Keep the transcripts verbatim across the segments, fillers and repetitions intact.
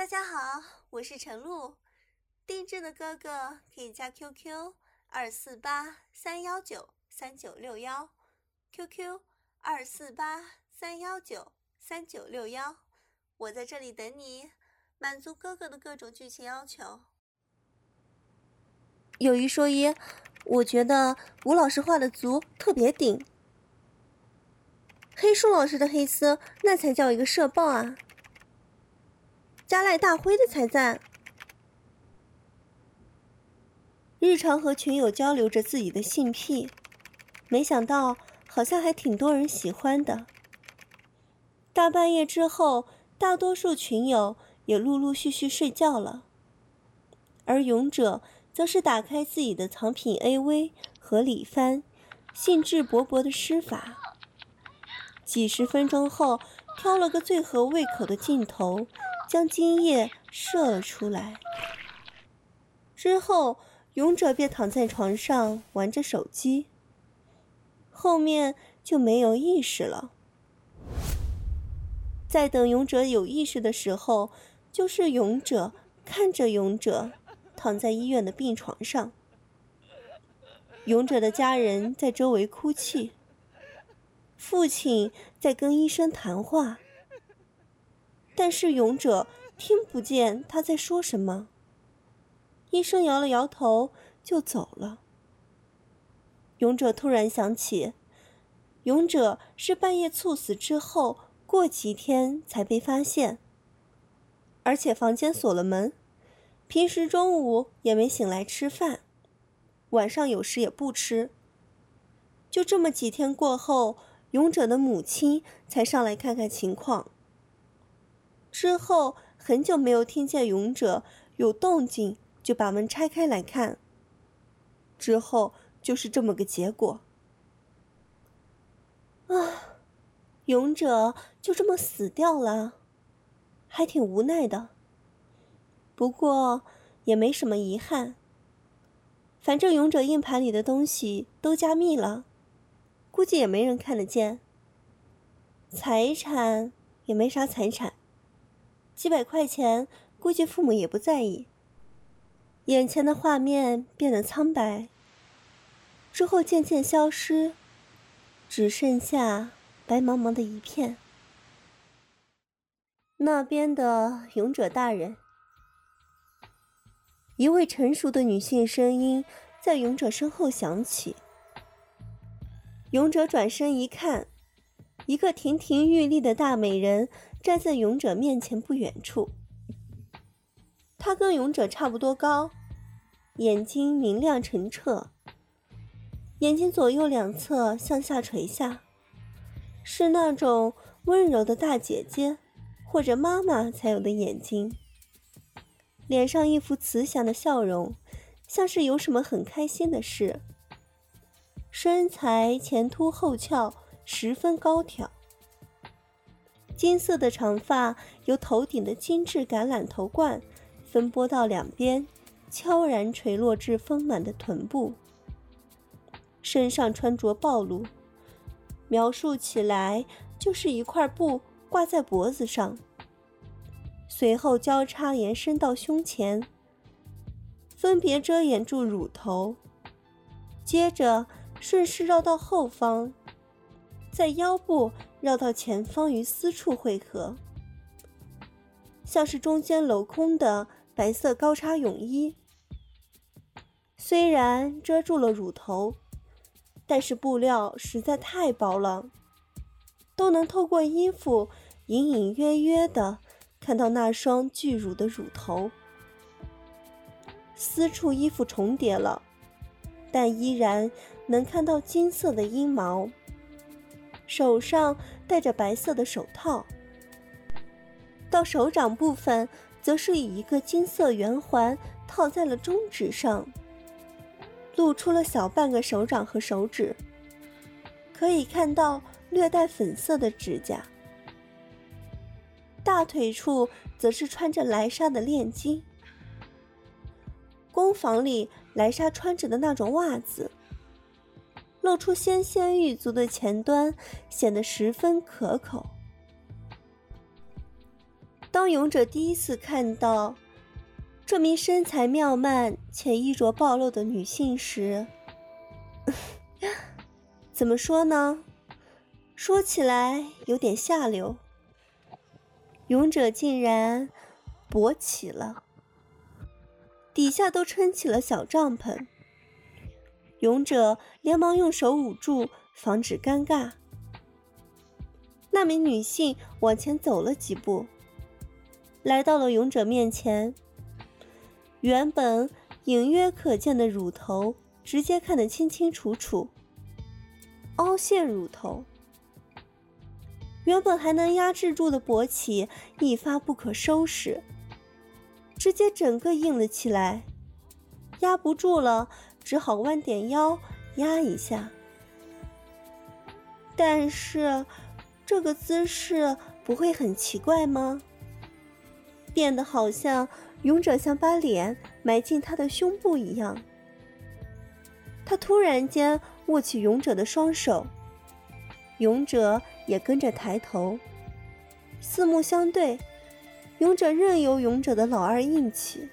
家好，我是陈露，定制的哥哥可以加 Q Q 二四八三一九三九六一 Q Q 二四八三一九三九六一，我在这里等你，满足哥哥的各种剧情要求。有一说一，我觉得吴老师画的足特别顶，黑树老师的黑丝那才叫一个社爆啊！加赖大辉的才赞。日常和群友交流着自己的性癖，没想到好像还挺多人喜欢的。大半夜之后，大多数群友也陆陆续续睡觉了，而勇者则是打开自己的藏品 A V 和李帆，兴致勃勃的施法。几十分钟后，挑了个最合胃口的镜头，将精液射了出来。之后勇者便躺在床上玩着手机，后面就没有意识了。在等勇者有意识的时候，就是勇者看着勇者躺在医院的病床上，勇者的家人在周围哭泣，父亲在跟医生谈话，但是勇者听不见他在说什么。医生摇了摇头就走了。勇者突然想起，勇者是半夜猝死之后过几天才被发现，而且房间锁了门，平时中午也没醒来吃饭，晚上有时也不吃。就这么几天过后，勇者的母亲才上来看看情况。之后很久没有听见勇者有动静，就把门拆开来看。之后就是这么个结果。啊，勇者就这么死掉了，还挺无奈的。不过也没什么遗憾，反正勇者硬盘里的东西都加密了，估计也没人看得见。财产也没啥财产，几百块钱估计父母也不在意。眼前的画面变得苍白，之后渐渐消失，只剩下白茫茫的一片。那边的勇者大人，一位成熟的女性声音在勇者身后响起。勇者转身一看，一个亭亭玉立的大美人站在勇者面前不远处。她跟勇者差不多高，眼睛明亮澄澈，眼睛左右两侧向下垂下，是那种温柔的大姐姐或者妈妈才有的眼睛。脸上一副慈祥的笑容，像是有什么很开心的事。身材前凸后翘，十分高挑。金色的长发由头顶的精致橄榄头冠分拨到两边，悄然垂落至丰满的臀部。身上穿着暴露，描述起来就是一块布挂在脖子上，随后交叉延伸到胸前，分别遮掩住乳头，接着顺势绕到后方，在腰部绕到前方与私处汇合，像是中间镂空的白色高叉泳衣。虽然遮住了乳头，但是布料实在太薄了，都能透过衣服隐隐约约地看到那双巨乳的乳头。私处衣服重叠了，但依然能看到金色的阴毛。手上戴着白色的手套，到手掌部分则是以一个金色圆环套在了中指上，露出了小半个手掌和手指，可以看到略带粉色的指甲。大腿处则是穿着莱莎的链巾，工坊里莱莎穿着的那种袜子，露出纤纤玉足的前端，显得十分可口。 当勇者第一次看到这名身材妙曼且衣着暴露的女性时，怎么说呢？说起来有点下流。勇者竟然勃起了，底下都撑起了小帐篷。勇者连忙用手捂住，防止尴尬。那名女性往前走了几步，来到了勇者面前。原本隐约可见的乳头直接看得清清楚楚，凹陷乳头。原本还能压制住的勃起一发不可收拾，直接整个硬了起来，压不住了，只好弯点腰压一下。但是这个姿势不会很奇怪吗？变得好像勇者想把脸埋进他的胸部一样。他突然间握起勇者的双手，勇者也跟着抬头，四目相对，勇者任由勇者的老二硬起。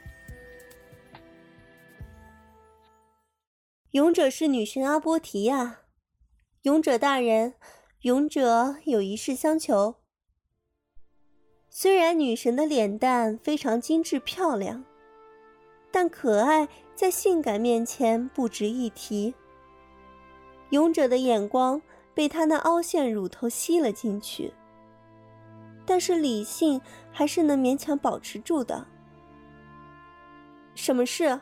勇者是女神阿波提亚。勇者大人，勇者有一事相求。虽然女神的脸蛋非常精致漂亮，但可爱在性感面前不值一提。勇者的眼光被她那凹陷乳头吸了进去，但是理性还是能勉强保持住的。什么事？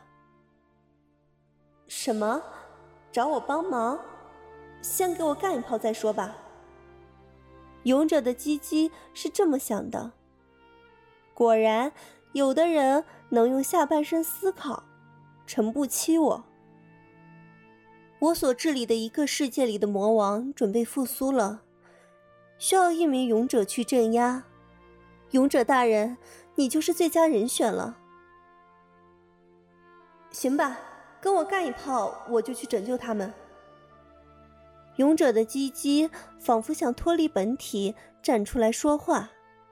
什么？找我帮忙？先给我干一炮再说吧。勇者的鸡鸡是这么想的。果然，有的人能用下半身思考，诚不欺我。我所治理的一个世界里的魔王准备复苏了，需要一名勇者去镇压。勇者大人，你就是最佳人选了。行吧，跟我干一炮，我就去拯救他们。勇者的鸡鸡仿佛想脱离本体，站出来说话。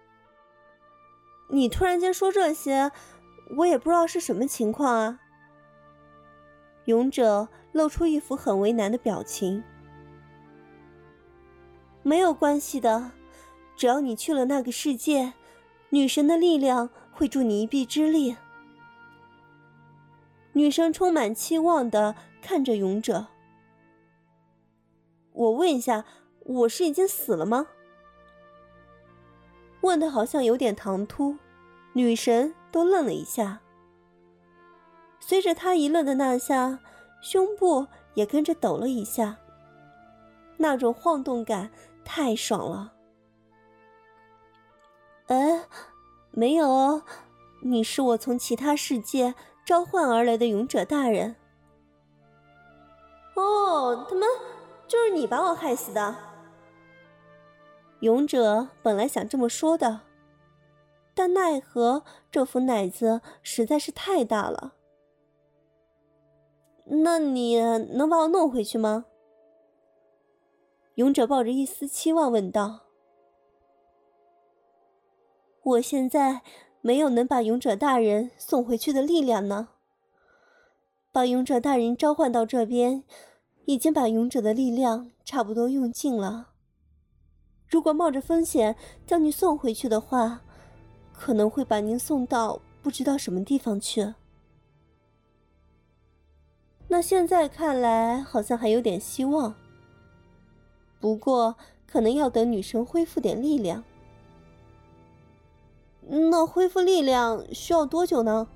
你突然间说这些，我也不知道是什么情况啊。勇者露出一副很为难的表情。没有关系的，只要你去了那个世界，女神的力量会助你一臂之力。女神充满期望地看着勇者。我问一下，我是已经死了吗？问得好像有点唐突，女神都愣了一下。随着她一愣的那下，胸部也跟着抖了一下，那种晃动感太爽了。哎，没有哦，你是我从其他世界召唤而来的勇者大人。哦，他妈，就是你把我害死的。勇者本来想这么说的，但奈何这副奶子实在是太大了。那你能把我弄回去吗？勇者抱着一丝期望问道。我现在没有能把勇者大人送回去的力量呢。把勇者大人召唤到这边，已经把勇者的力量差不多用尽了。如果冒着风险将你送回去的话，可能会把您送到不知道什么地方去。那现在看来好像还有点希望，不过可能要等女神恢复点力量。那恢复力量需要多久呢？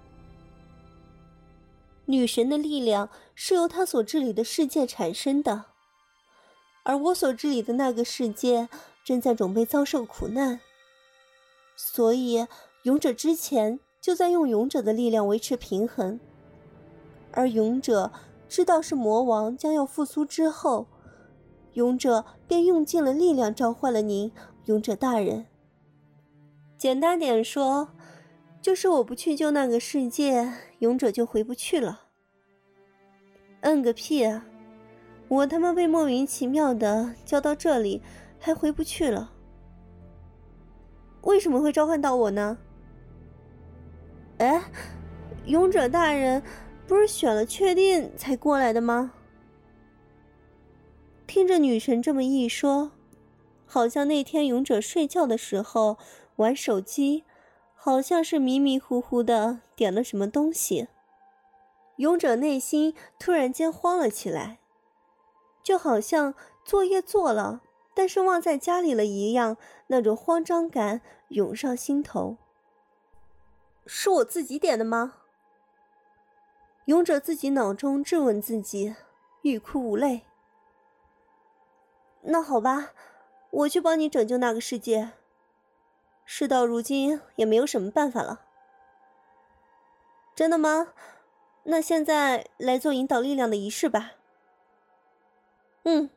女神的力量是由她所治理的世界产生的，而我所治理的那个世界正在准备遭受苦难，所以勇者之前就在用勇者的力量维持平衡，而勇者知道是魔王将要复苏之后，勇者便用尽了力量召唤了您，勇者大人。简单点说，就是我不去救那个世界，勇者就回不去了。嗯个屁啊！我他妈被莫名其妙的叫到这里，还回不去了。 为什么会召唤到我呢？哎，勇者大人不是选了确定才过来的吗？听着女神这么一说，好像那天勇者睡觉的时候玩手机，好像是迷迷糊糊的点了什么东西。勇者内心突然间慌了起来，就好像作业做了，但是忘在家里了一样，那种慌张感涌上心头。是我自己点的吗？勇者自己脑中质问自己，欲哭无泪。那好吧，我去帮你拯救那个世界。事到如今也没有什么办法了。真的吗？那现在来做引导力量的仪式吧。嗯。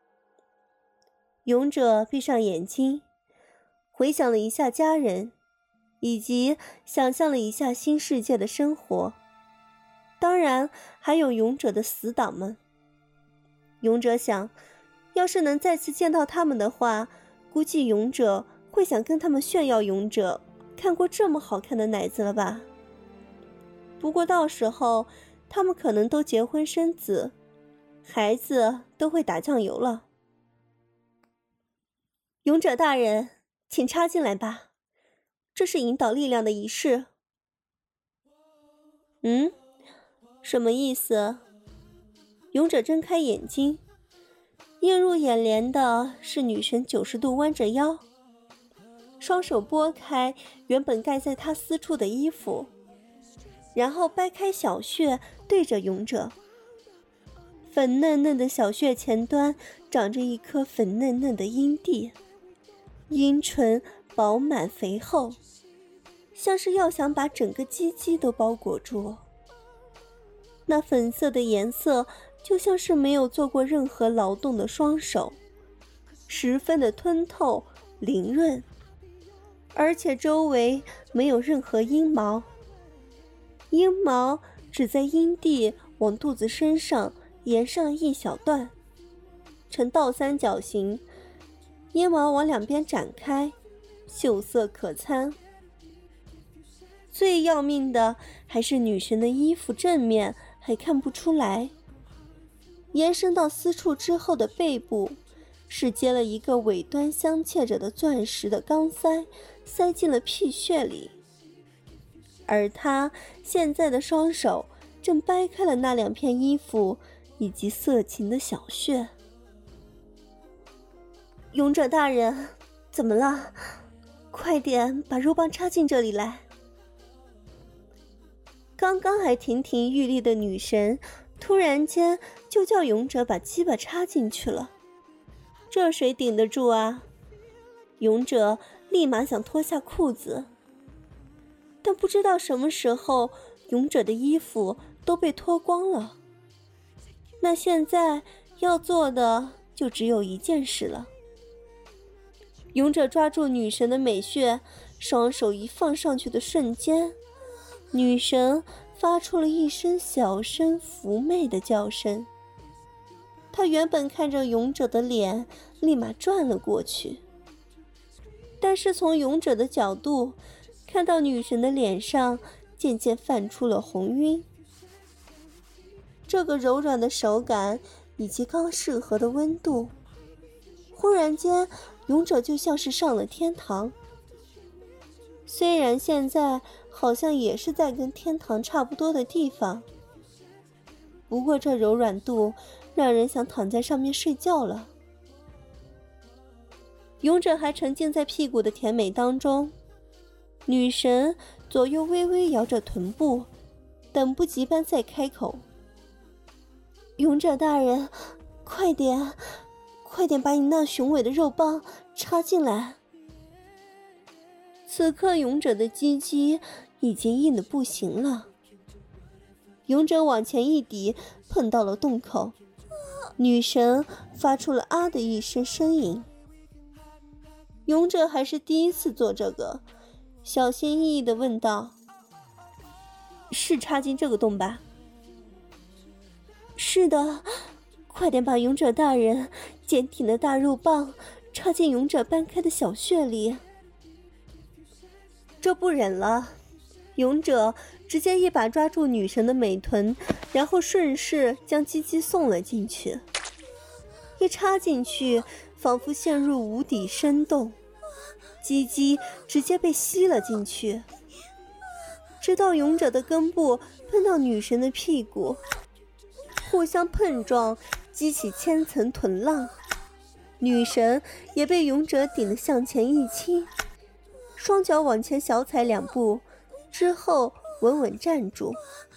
勇者闭上眼睛，回想了一下家人，以及想象了一下新世界的生活，当然还有勇者的死党们。勇者想，要是能再次见到他们的话，估计勇者会想跟他们炫耀勇者看过这么好看的奶子了吧。不过到时候他们可能都结婚生子，孩子都会打酱油了。勇者大人，请插进来吧，这是引导力量的仪式。嗯，什么意思？勇者睁开眼睛，映入眼帘的是女神九十度弯着腰，双手拨开原本盖在她私处的衣服，然后掰开小穴对着勇者。粉嫩嫩的小穴前端长着一颗粉嫩嫩的阴蒂，阴唇饱满肥厚，像是要想把整个鸡鸡都包裹住。那粉色的颜色就像是没有做过任何劳动的双手，十分的通透灵润，而且周围没有任何阴毛，阴毛只在阴蒂往肚子身上延上一小段，呈倒三角形，阴毛往两边展开，秀色可餐。最要命的还是女神的衣服正面还看不出来，延伸到私处之后的背部是接了一个尾端镶嵌着的钻石的钢塞，塞进了屁穴里，而她现在的双手正掰开了那两片衣服以及色情的小穴。勇者大人，怎么了？快点把肉棒插进这里来。刚刚还亭亭玉立的女神突然间就叫勇者把鸡巴插进去了，这谁顶得住啊？勇者立马想脱下裤子，但不知道什么时候勇者的衣服都被脱光了。那现在要做的就只有一件事了。勇者抓住女神的美穴，双手一放上去的瞬间，女神发出了一声小声妩媚的叫声。她原本看着勇者的脸，立马转了过去，但是从勇者的角度看到女神的脸上渐渐泛出了红晕。这个柔软的手感以及刚适合的温度，忽然间勇者就像是上了天堂。虽然现在好像也是在跟天堂差不多的地方，不过这柔软度让人想躺在上面睡觉了。勇者还沉浸在屁股的甜美当中，女神左右微微摇着臀部，等不及般再开口。勇者大人，快点快点把你那雄伟的肉棒插进来。此刻勇者的鸡鸡已经硬得不行了，勇者往前一抵，碰到了洞口，女神发出了啊的一声呻吟。勇者还是第一次做这个，小心翼翼地问道：是插进这个洞吧？是的，快点把勇者大人坚挺的大肉棒插进勇者搬开的小穴里。 这不忍了，勇者直接一把抓住女神的美臀，然后顺势将鸡鸡送了进去。一插进去，仿佛陷入无底深洞，鸡鸡直接被吸了进去，直到勇者的根部碰到女神的屁股，互相碰撞，激起千层臀浪。女神也被勇者顶得向前一倾，双脚往前小踩两步，之后稳稳站住。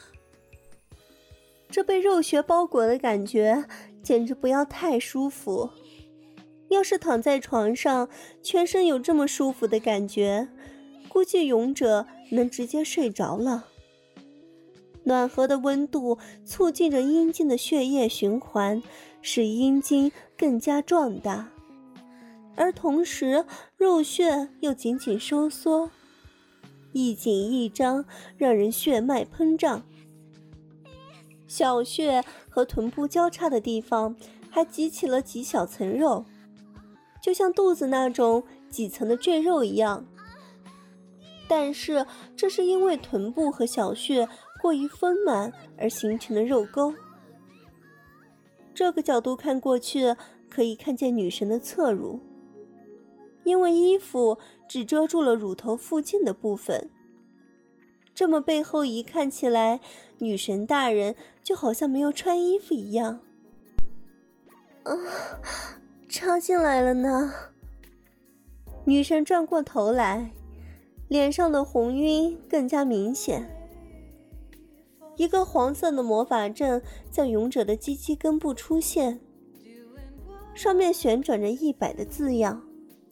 这被肉穴包裹的感觉简直不要太舒服，要是躺在床上全身有这么舒服的感觉，估计勇者能直接睡着了。暖和的温度促进着阴茎的血液循环，使阴茎更加壮大，而同时肉穴又紧紧收缩，一紧一张，让人血脉膨胀。小穴和臀部交叉的地方还挤起了几小层肉，就像肚子那种几层的赘肉一样。但是这是因为臀部和小穴过于丰满而形成的肉沟。这个角度看过去，可以看见女神的侧乳，因为衣服只遮住了乳头附近的部分。这么背后一看起来，女神大人就好像没有穿衣服一样。啊，插进来了呢。女神转过头来，脸上的红晕更加明显。一个黄色的魔法阵在勇者的鸡鸡根部出现，上面旋转着一百的字样。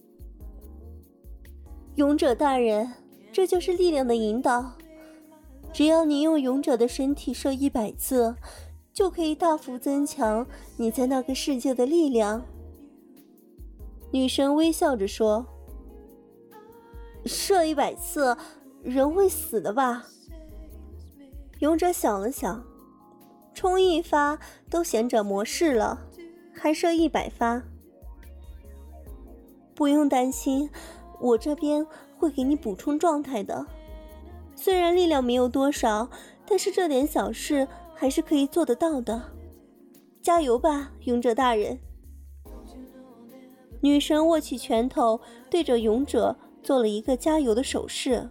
勇者大人，这就是力量的引导，只要你用勇者的身体射一百次，就可以大幅增强你在那个世界的力量。女神微笑着说，射一百次，人会死的吧？勇者想了想，冲一发都贤者模式了，还射一百发。不用担心，我这边会给你补充状态的。虽然力量没有多少，但是这点小事还是可以做得到的。加油吧，勇者大人。女神握起拳头，对着勇者做了一个加油的手势。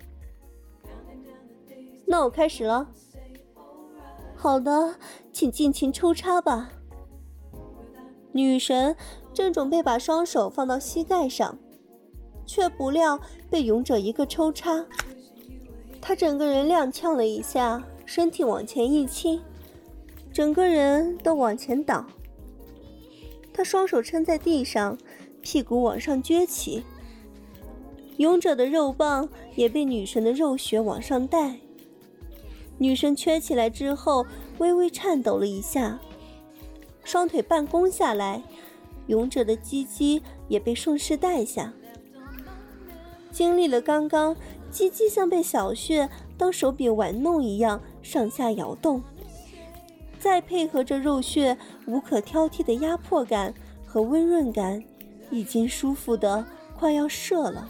那我开始了。好的，请尽情抽插吧。女神正准备把双手放到膝盖上，却不料被勇者一个抽插，她整个人踉跄了一下，身体往前一倾，整个人都往前倒。她双手撑在地上，屁股往上撅起，勇者的肉棒也被女神的肉穴往上带。女神撅起来之后微微颤抖了一下，双腿半弓下来，勇者的鸡鸡也被顺势带下。经历了刚刚，鸡鸡像被小穴当手柄玩弄一样上下摇动，再配合着肉穴无可挑剔的压迫感和温润感，已经舒服的快要射了。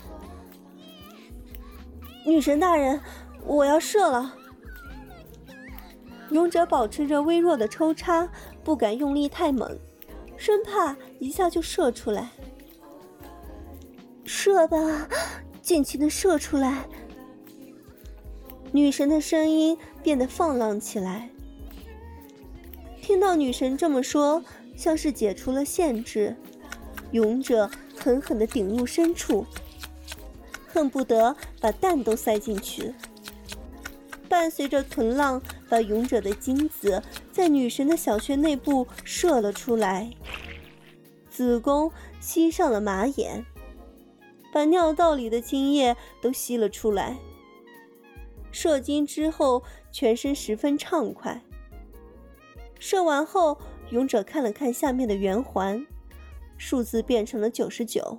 女神大人，我要射了。勇者保持着微弱的抽插，不敢用力太猛，生怕一下就射出来。射吧，尽情的射出来。女神的声音变得放浪起来。听到女神这么说，像是解除了限制，勇者狠狠地顶入深处，恨不得把蛋都塞进去。伴随着臀浪，把勇者的精子在女神的小穴内部射了出来，子宫吸上了马眼，把尿道里的精液都吸了出来。射精之后，全身十分畅快。射完后，勇者看了看下面的圆环，数字变成了九十九。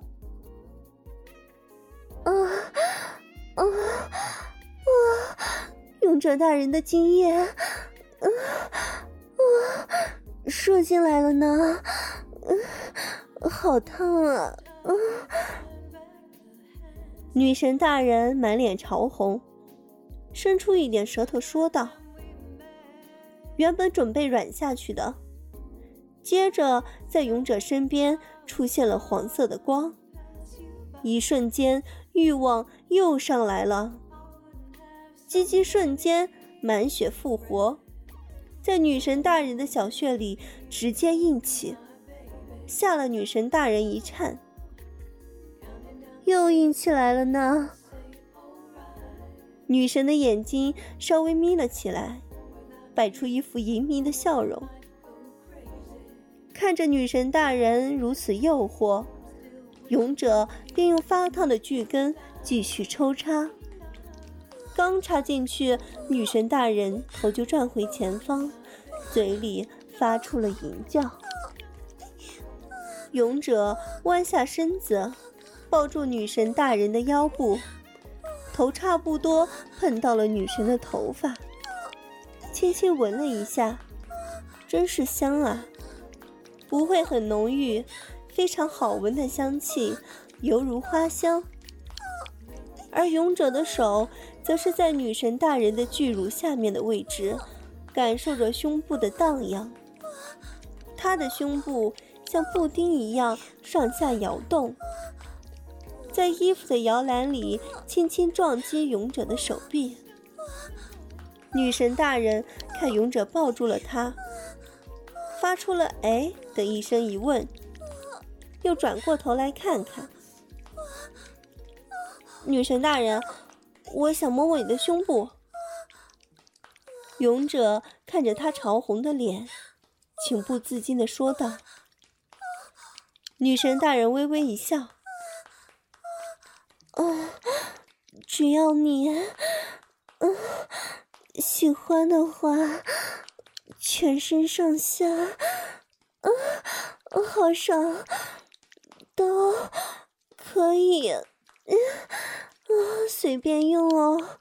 啊啊啊！勇者大人的精液，啊啊，射进来了呢，啊，好烫啊！啊！ 女神大人满脸潮红，伸出一点舌头说道：原本准备软下去的，接着在勇者身边出现了黄色的光，一瞬间欲望又上来了，鸡鸡瞬间满血复活，在女神大人的小穴里直接硬起，吓了女神大人一颤。又硬起来了呢。女神的眼睛稍微眯了起来，摆出一副淫迷的笑容。看着女神大人如此诱惑，勇者便用发烫的巨根继续抽插。刚插进去，女神大人头就转回前方，嘴里发出了淫叫。勇者弯下身子，抱住女神大人的腰部，头差不多碰到了女神的头发，轻轻闻了一下，真是香啊，不会很浓郁，非常好闻的香气，犹如花香。而勇者的手则是在女神大人的巨乳下面的位置，感受着胸部的荡漾。她的胸部像布丁一样上下摇动，在衣服的摇篮里轻轻撞击勇者的手臂。女神大人看勇者抱住了她，发出了哎的一声疑问，又转过头来看看。女神大人，我想摸摸你的胸部。勇者看着她潮红的脸，情不自禁地说道。女神大人微微一笑，嗯，只要你嗯喜欢的话，全身上下嗯好爽都可以，嗯随便用哦。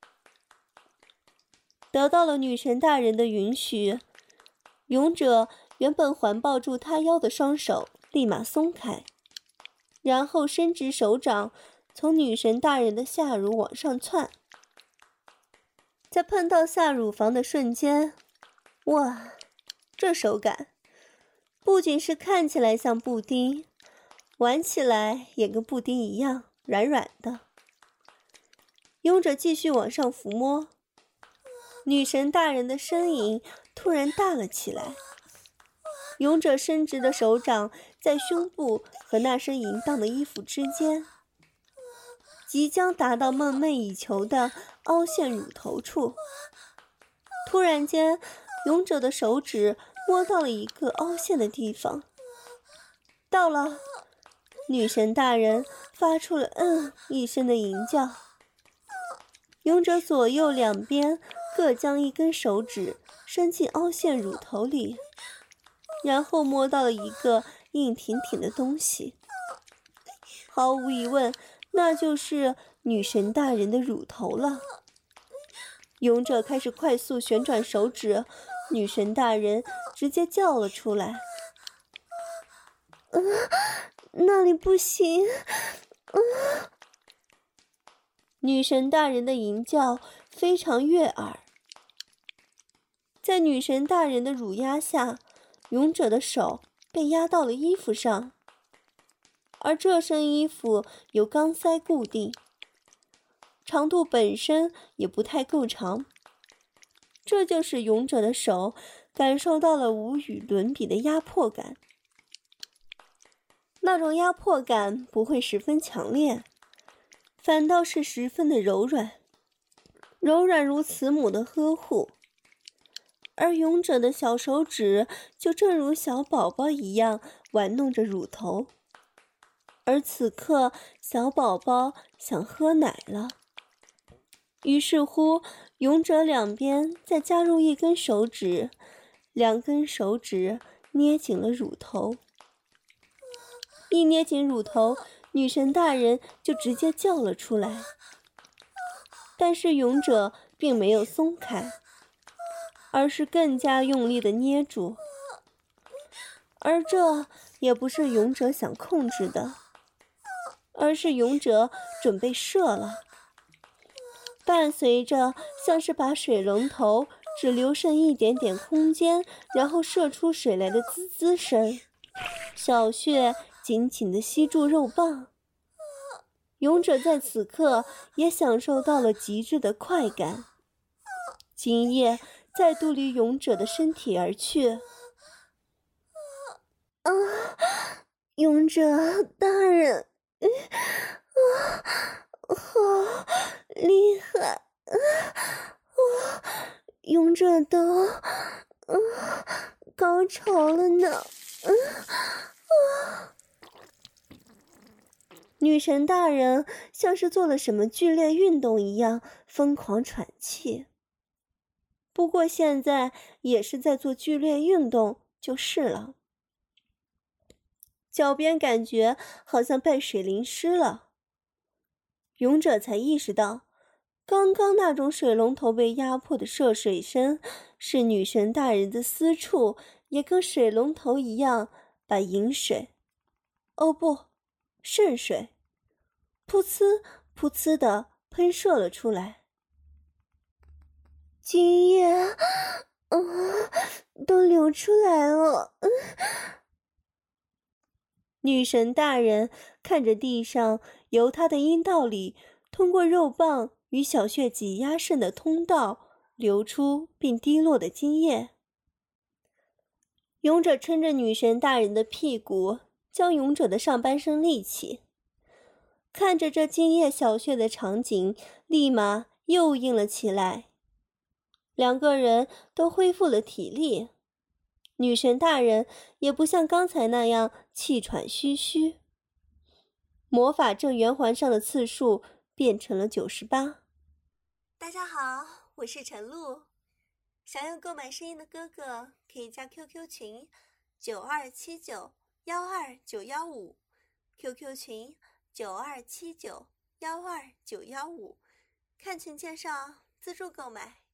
得到了女神大人的允许，勇者原本环抱住她腰的双手立马松开，然后伸直手掌从女神大人的下乳往上窜。在碰到下乳房的瞬间，哇，这手感不仅是看起来像布丁，玩起来也跟布丁一样软软的。勇者继续往上抚摸，女神大人的身影突然大了起来。勇者伸直的手掌在胸部和那身淫荡的衣服之间，即将达到梦寐以求的凹陷乳头处。突然间，勇者的手指摸到了一个凹陷的地方。到了，女神大人发出了嗯一声的淫叫。勇者左右两边各将一根手指伸进凹陷乳头里，然后摸到了一个硬挺挺的东西。毫无疑问，那就是女神大人的乳头了。勇者开始快速旋转手指，女神大人直接叫了出来。嗯，那里不行。嗯。女神大人的淫叫非常悦耳。在女神大人的乳压下，勇者的手被压到了衣服上，而这身衣服由钢塞固定，长度本身也不太够长，这就使勇者的手感受到了无与伦比的压迫感。那种压迫感不会十分强烈，反倒是十分的柔软，柔软如慈母的呵护。而勇者的小手指就正如小宝宝一样玩弄着乳头，而此刻小宝宝想喝奶了。于是乎，勇者两边再加入一根手指，两根手指捏紧了乳头。一捏紧乳头，女神大人就直接叫了出来。但是勇者并没有松开，而是更加用力地捏住。而这也不是勇者想控制的。 而是勇者准备射了。伴随着像是把水龙头只留剩一点点空间，然后射出水来的滋滋声，小穴紧紧地吸住肉棒。勇者在此刻也享受到了极致的快感，精液再度离勇者的身体而去。啊，勇者大人，啊，好厉害！啊，啊，勇者都，啊，高潮了呢！啊啊！女神大人像是做了什么剧烈运动一样疯狂喘气。不过现在也是在做剧烈运动就是了。脚边感觉好像被水淋湿了，勇者才意识到，刚刚那种水龙头被压迫的涉水声，是女神大人的私处，也跟水龙头一样，把饮水，哦不，渗水，噗呲噗呲地喷射了出来。精液，哦，都流出来了。女神大人看着地上由她的阴道里通过肉棒与小穴挤压渗的通道流出并滴落的精液。勇者撑着女神大人的屁股，将勇者的上半身立起，看着这精液小穴的场景，立马又硬了起来。两个人都恢复了体力，女神大人也不像刚才那样气喘吁吁。魔法正圆环上的次数变成了九十八。大家好，我是陈露，想要购买声音的哥哥可以加 Q Q 群九二七九一二九一五 ，Q Q 群九二七九一二九一五，看群介绍，自助购买。